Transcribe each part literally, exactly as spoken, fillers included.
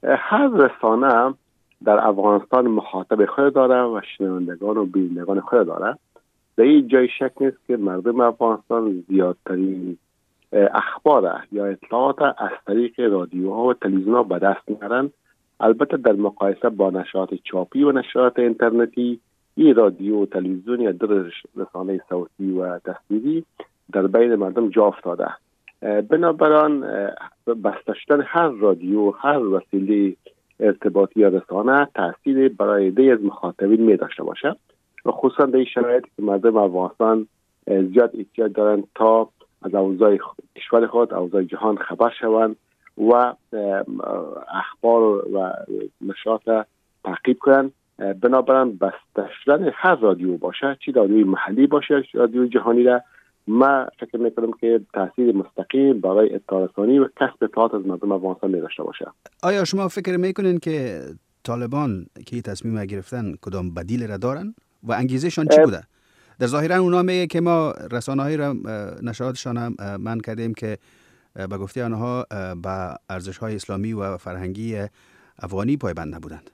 هر رسانه در افغانستان مخاطب خود داره و شنوندگان و بینندگان خود داره. در این جای شک نیست که مردم افغانستان زیادترین اخبار یا اطلاعات از طریق رادیوها و تلویزیونها به دست میارن. البته در مقایسه با نشریات چاپی و نشریات اینترنتی، این رادیو و تلویزیون یا در رسانه صوتی و تصویری در بین مردم جا افتاده. بنابراین بسته شدن هر رادیو، هر وسیله ارتباطی یا رسانه تأثیر برای عده از مخاطبین می داشته باشه و خصوصا در این شرایطی که مردم افغانستان زیاد احتیاج دارن تا از اوضاع کشور خود، اوضاع جهان خبر شوند و اخبار و نشریات تعقیب کنند. بنابراین بسته شدن هر رادیو باشه، چی رادیوی محلی باشه چی رادیوی جهانی، را ما فکر میکنم که تاثیر مستقیم برای اطلاع رسانی و کسب اطلاعات از مردم افغانستان می داشته باشه. آیا شما فکر میکنین که طالبان که تصمیم گرفتن کدام بدیل را دارن و انگیزشان چی بوده؟ در ظاهرا اونا میگه که ما رسانه‌های را نشراتشان هم من کردیم که به گفته آنها به ارزش‌های اسلامی و فرهنگی افغانی پایبند نبودند.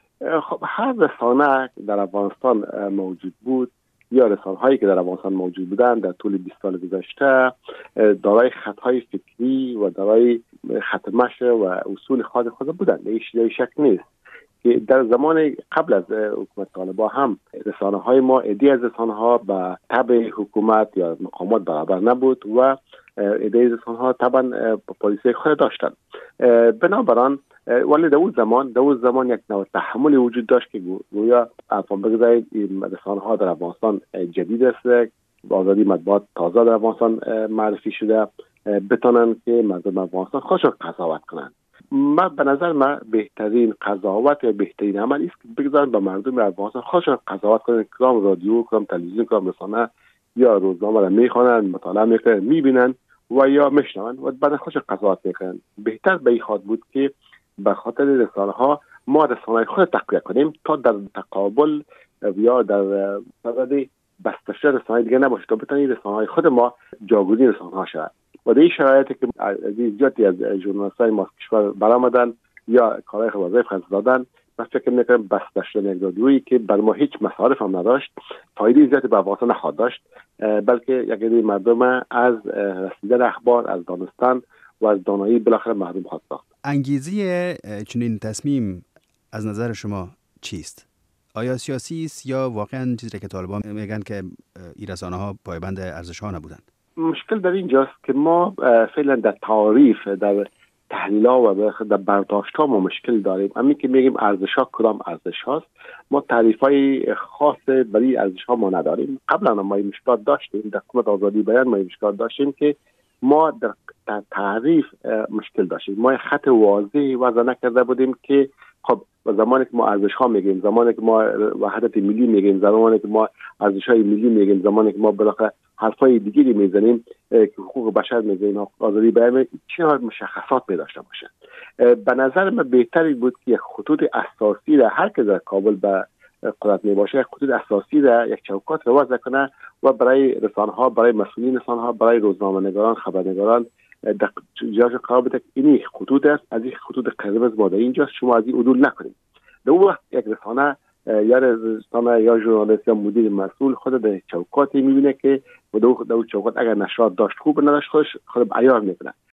خب هر رسانه در افغانستان موجود بود یا رسانه‌هایی که در افغانستان موجود بودند در طول بیست سال گذشته دارای خطهای فکری و دارای خط مشی و اصول خاص خود بودند. هیچ شک نیست که در زمان قبل از حکومت طالبان هم رسانه‌های ما عده از رسانه‌ها به تبع حکومت یا مقامات برابر نبود و عده از رسانه‌ها طبعا پالیسی خود داشتند. بنابراین ولی در اون زمان در اون زمان یک نوع تحملی وجود داشت که گویا افغان بگذارید این رسانه‌ها در افغانستان جدید است، آزادی مطبوعات تازه در افغانستان معرفی شده، بتونن که مردم افغانستان خودشون قضاوت کنند. ما به نظر ما بهترین قضاوت یا بهترین عمل است که بگذارن به مردم افغانستان خودشون قضاوت کنن، کدام رادیو، کدام تلویزیون، کدام رسانه یا روزنامه را میخوانن، مطالعه میکنن، میبینن و یا میشنون و بعد خودشون قضاوت میکنن. بهتر به این خاطر بود که به خاطر رسانه ها ما رسانه خود تقویه کنیم تا در تقابل یا در صدد بسته شدن رسانه دیگه نباشه، تا بتونیم رسانه خود ما جاگزین رسانه ها شود. و در این شرایطی که زیادی از ژورنالیست‌های ما کشور برآمدن یا کارهای وظایف خاص دادن، من فکر می‌کنم بسته شدن یک رادیویی که بر ما هیچ مصارف هم نداشت، فایده زیادی به افغانستان نخواهد داشت، بلکه یک عده مردم از رسیدن اخبار، از دانستن و از دانایی بالاخره محروم خواهد ساخت. انگیزه چنین تصمیم از نظر شما چیست؟ آیا سیاسی است یا واقعا چیزی که طالبان میگن که این رسانه‌ها پایبند ارزش‌ها نبودند؟ مشکل در اینجاست که ما فعلا در تعریف، در تحلیل‌ها و در برداشت‌ها ما مشکل داریم. همین که میگیم ارزش‌ها کدام ارزش هاست، ما تعریف‌های خاص برای ارزش‌ها ما نداریم. قبلا ما این مشکلات داشتیم، در حکومت آزادی بیان ما این مشکلات داشتیم که ما در تعریف مشکل داشتیم. ما خط واضحی وضع نکرده بودیم که خب زمانی که ما ارزش‌ها میگیم، زمانی که ما وحدت ملی میگیم، زمانی که ما ارزش‌های ملی میگیم، زمانی که ما بالاخره حرفای دیگری میزنیم که حقوق بشر میگیم، آزادی بیان، چه مشخصات می داشته باشه. به نظر من بهتری بود که یک خطوط اساسی را هر که در کابل به قدرت می باشه، یک خطوط اساسی را، یک چوکات را وضع کنه و برای رسانه‌ها، برای مسئولین رسانه‌ها، برای روزنامه‌نگاران، خبرنگاران در جاش قرار بده که این خطوط است، از این خطوط قرمز ما در اینجاست، شما از این عدول نکنید. در اون وقت یک رسانه یا رسانه یا ژورنالیست یا مدیر مسئول خود در چوکاتی میبینه که در اون چوکات اگر نشریات داشت خوب، نداشت خودش خود عیار میکنه.